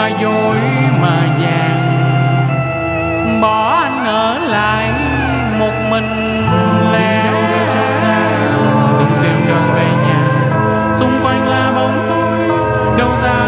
mà dối mà vàng, bỏ anh ở lại một mình lẻ. Đâu đi cho xa, đừng tìm đường về nhà, xung quanh là bóng tối đâu ra